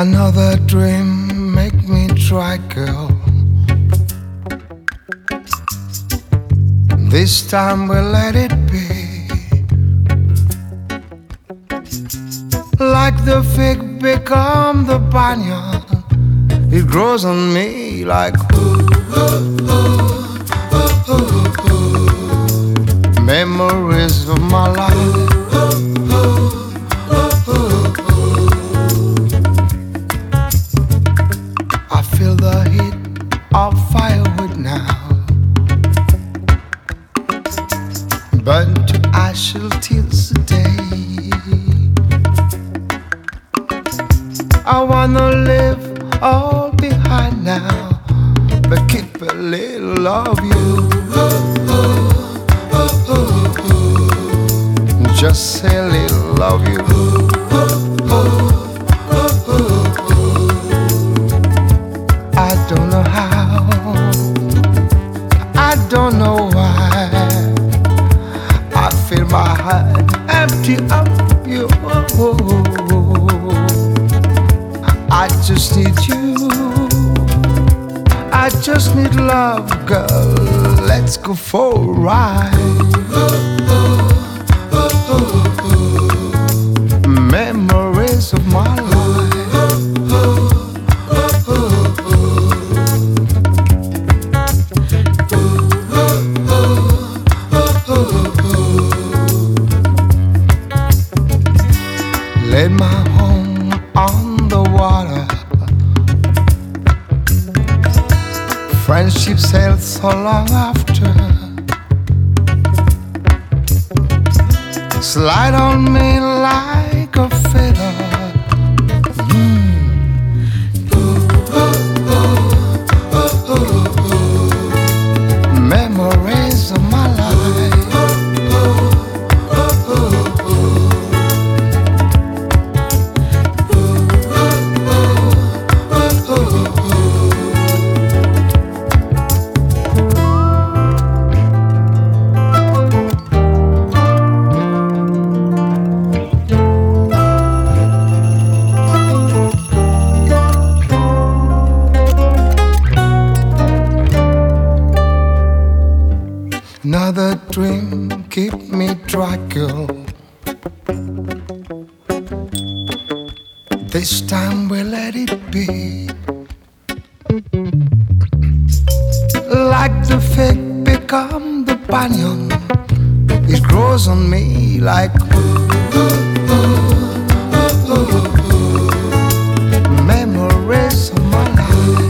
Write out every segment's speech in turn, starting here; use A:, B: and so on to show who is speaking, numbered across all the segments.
A: Another dream, make me try, girl. This time we'll let it be. Like the fig become the banyan, it grows on me like memories of my life. I feel the heat of firewood now, burnt to ash till today. I wanna live all behind now, but keep a little of you. Just say a little of you. I don't know how, I don't know why, I feel my heart empty of you. I just need you, I just need love, girl. Let's go for a ride. Memories of my life. Laid my home on the water. Friendship sailed so long after. Slide on me like a feather. Memories of my life. Another dream, keep me dry, girl. This time we'll let it be. Like the fig become the banyan, it grows on me like memories of my life.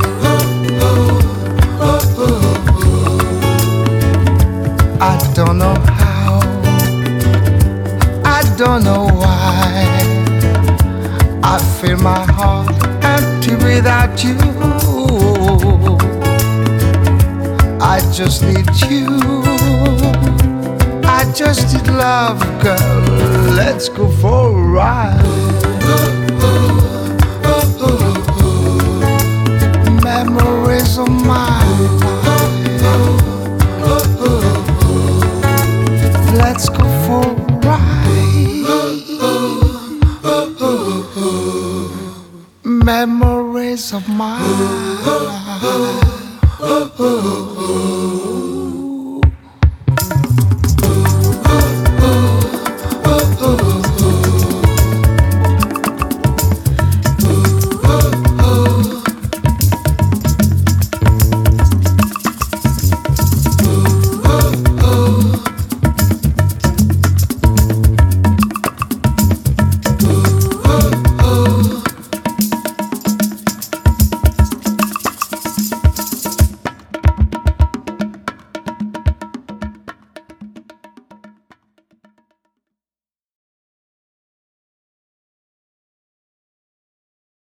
A: I don't know how, I don't know why, I feel my heart empty without you. I just need you, I just need love, girl. Let's go for a ride. Memories of my life. Let's go for a ride. Memories of my life.